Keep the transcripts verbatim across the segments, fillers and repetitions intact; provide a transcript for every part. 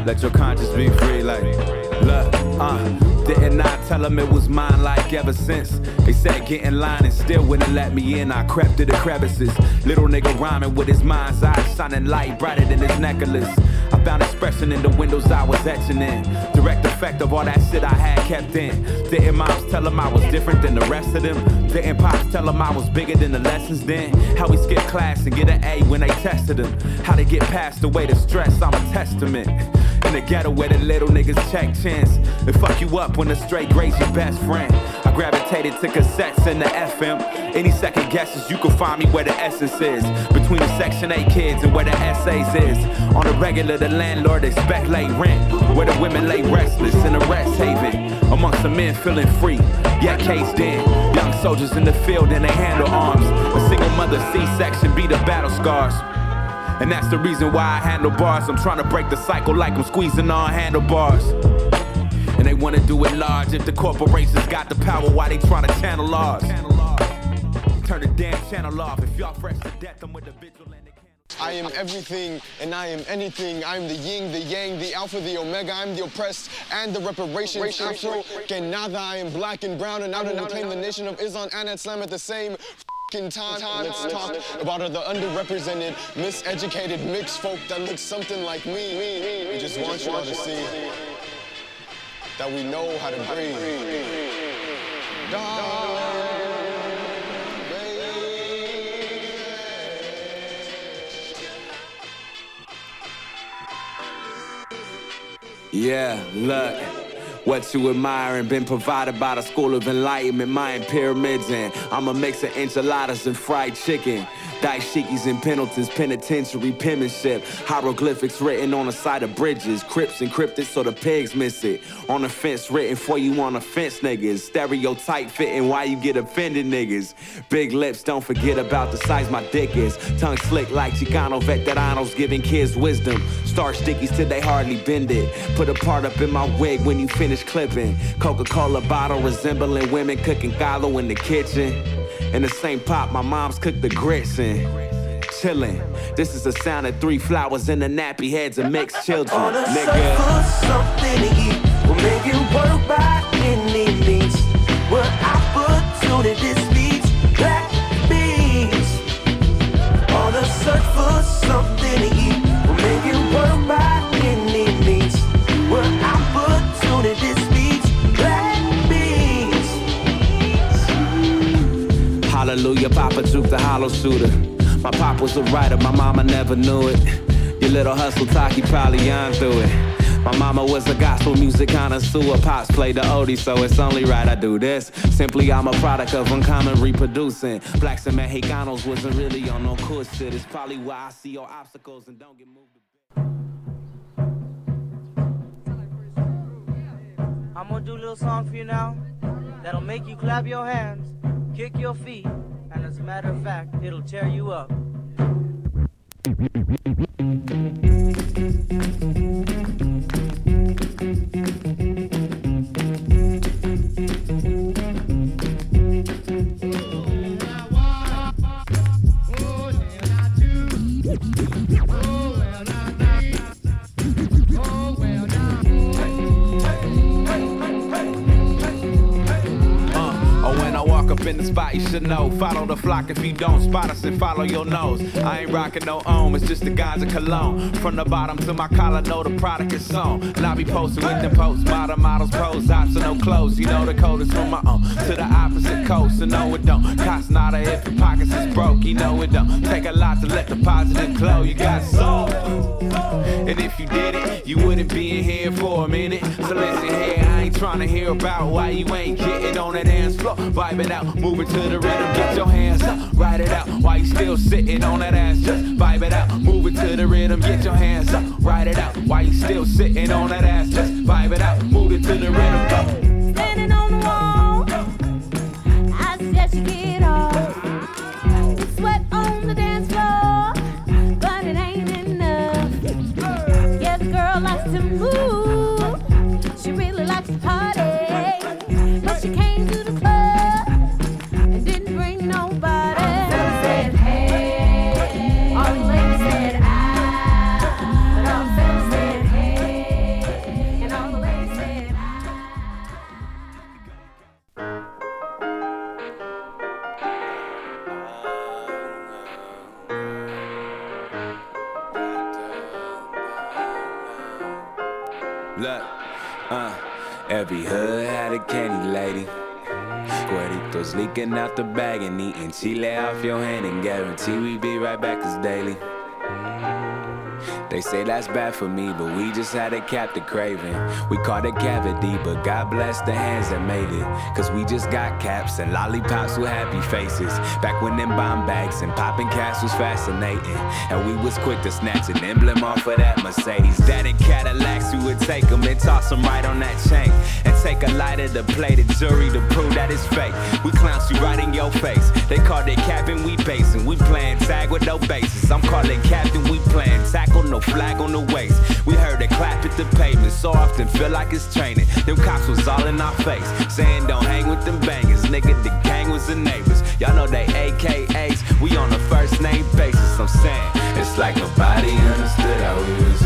Let your conscience be free, like, look, uh. Didn't I tell them it was mine like ever since? They said get in line and still wouldn't let me in. I crept through the crevices. Little nigga rhyming with his mind's eye shining light brighter than his necklace. I found expression in the windows I was etching in. Direct effect of all that shit I had kept in. Didn't moms tell them I was different than the rest of them? Didn't pops tell them I was bigger than the lessons then? How we skip class and get an A when they tested them? How they get past the weight of stress, I'm a testament. In the ghetto where the little niggas check chance and fuck you up when the straight grades your best friend. I gravitated to cassettes and the F M. Any second guesses, you can find me where the essence is. Between the Section eight kids and where the essays is. On the regular, the landlord expect late rent. Where the women lay restless in a rest haven. Amongst the men feeling free, yet caged in. Young soldiers in the field and they handle arms. A single mother C-section be the battle scars. And that's the reason why I handle bars. I'm trying to break the cycle like I'm squeezing on handlebars. And they wanna do it large. If the corporations got the power, why they trying to channel ours? Turn the damn channel off. If y'all fresh to death, I'm with the vigilante. I am everything and I am anything. I am the yin, the yang, the alpha, the omega. I am the oppressed and the reparations. Afro, que nada. I am black and brown and out and proclaim the nation of Islam and Islam at the same in time. Let's talk about the underrepresented, miseducated, mixed folk that look something like me. We just want you all to see that we know how to breathe. Yeah, look. What you admiring been provided by the School of Enlightenment, Mayan pyramids, and I'm a mix of enchiladas and fried chicken. Dashikis and Pendletons, penitentiary penmanship. Hieroglyphics written on the side of bridges. Crips encrypted so the pigs miss it. On the fence written for you on the fence, niggas. Stereotype fitting why you get offended, niggas. Big lips, don't forget about the size my dick is. Tongue slick like Chicano veteranos giving kids wisdom. Starch stickies till they hardly bend it. Put a part up in my wig when you finish clipping. Coca-Cola bottle resembling women cooking galo in the kitchen. In the same pot my mom's cooked the grits in. Chillin', this is the sound of three flowers in the nappy heads of mixed children. On a nigga. For something to eat will make it work by any means. What opportunities leads black beans. On a search for something to eat will make it work by any means. What opportunities leads black beans. Hallelujah, Papa Juke the hollow shooter. My pop was a writer, my mama never knew it. Your little hustle talk, he probably on through it. My mama was a gospel music connoisseur. Pops played the oldie, so it's only right I do this. Simply, I'm a product of uncommon reproducing. Blacks and Mexicanos wasn't really on no cool shit. It's probably why I see your obstacles and don't get moved a bit. I'm gonna do a little song for you now that'll make you clap your hands, kick your feet, and as a matter of fact, it'll tear you up. In the spot, you should know. Follow the flock if you don't spot us and follow your nose. I ain't rocking no ohm, it's just the guys of cologne. From the bottom to my collar, know the product is on. And I be posting with them posts, model models, pros, ops, and no clothes. You know the code is from my own to the opposite coast, and no it don't. Cost nada if your pockets is broke, you know it don't. Take a lot to let the positive flow. You got soul, and if you did it, you wouldn't be in here for a minute. So listen here, I ain't trying to hear about why you ain't getting on that dance floor. Vibe it out. Move it to the rhythm, get your hands up, ride it out. While you still sitting on that ass, just vibe it out. Move it to the rhythm, get your hands up, ride it out. While you still sitting on that ass, just vibe it out. Move it to the rhythm, go. Standing on the wall, I suggest you get off. Sweat on the dance floor, but it ain't enough. Yeah, the girl likes to move, she really likes to party, but she came to the club. Look, uh, every hood had a candy lady. Cueritos leaking out the bag and eating chile off your hand and guarantee we be right back as daily. They say that's bad for me, but we just had a captive craving. We caught a cavity, but God bless the hands that made it. Cause we just got caps and lollipops with happy faces. Back when them bomb bags and popping cash was fascinating. And we was quick to snatch an emblem off of that Mercedes. That in Cadillacs, we would take them and toss them right on that chain. And take a lighter to play the jury to prove that it's fake. We clowns you right in your face. They called it capping, we basing. We playing tag with no bases. I'm calling captain, we playing tackle, no flag on the waist. We heard a clap at the pavement, so often feel like it's training. Them cops was all in our face, saying don't hang with them bangers. Nigga, the gang was the neighbors. Y'all know they A K As, we on a first name basis. I'm saying, it's like nobody understood how we was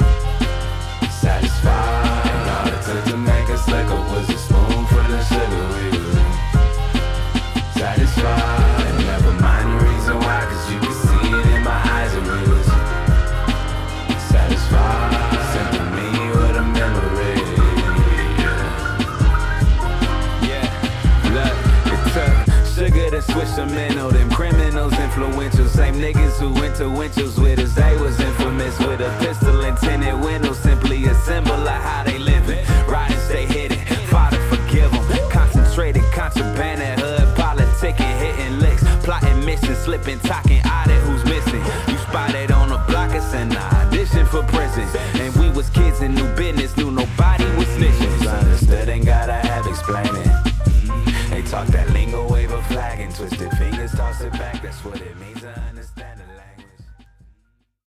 satisfied. And all it took to make us lick up was a spoonful of sugar. We was satisfied. And never mind the reason why, cause you could see it in my eyes and we was satisfied. Simple me with a memory. Yeah, yeah. Look, it took sugar to switch the mental. Them criminals influential. Same niggas who went to Winchell's with us. They was infamous with a pistol and tinted windows. Simply a symbol of how they living. Riding, stay hidden. Father, forgive them. Concentrated contraband at hood politicking, hitting licks, plotting missions, slipping, talking